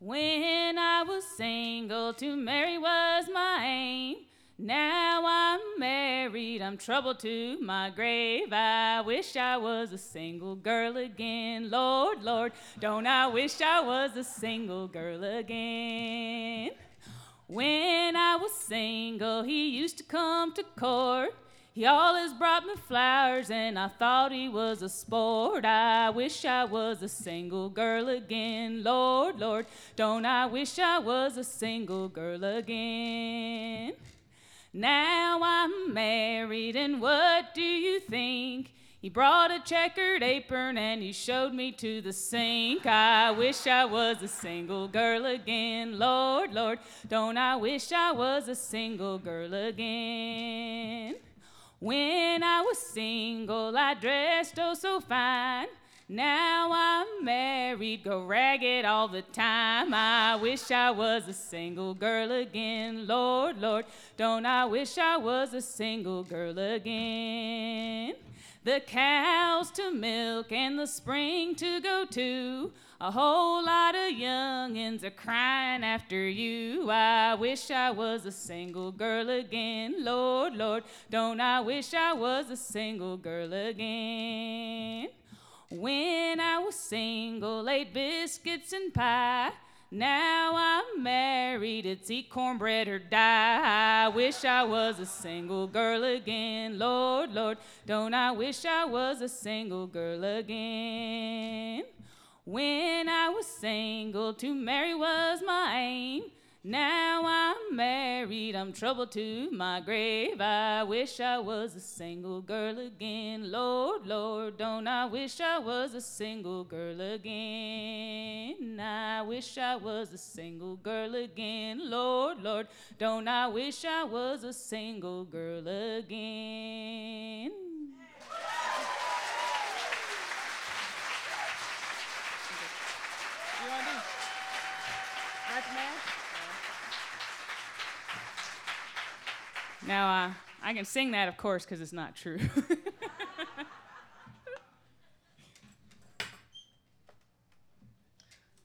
When I was single, to marry was my aim. Now I'm married, I'm trouble to my grave. I wish I was a single girl again. Lord, Lord, don't I wish I was a single girl again. When I was single, he used to come to court. He always brought me flowers, and I thought he was a sport. I wish I was a single girl again. Lord, Lord, don't I wish I was a single girl again. Now I'm married, and what do you think? He brought a checkered apron and he showed me to the sink. I wish I was a single girl again. Lord, Lord, don't I wish I was a single girl again. When I was single, I dressed oh so fine. Now I'm married, go ragged all the time. I wish I was a single girl again. Lord, Lord, don't I wish I was a single girl again. The cows to milk and the spring to go to. A whole lot of young'uns are crying after you. I wish I was a single girl again. Lord, Lord, don't I wish I was a single girl again. When I was single, ate biscuits and pie. Now I'm married, it's eat cornbread or die. I wish I was a single girl again. Lord, Lord, don't I wish I was a single girl again. When I was single, to marry was my aim. Now I'm married, I'm trouble to my grave. I wish I was a single girl again. Lord, Lord, don't I wish I was a single girl again. I wish I was a single girl again. Lord, Lord, don't I wish I was a single girl again. You want to do? Martha Man? Now, I can sing that, of course, because it's not true.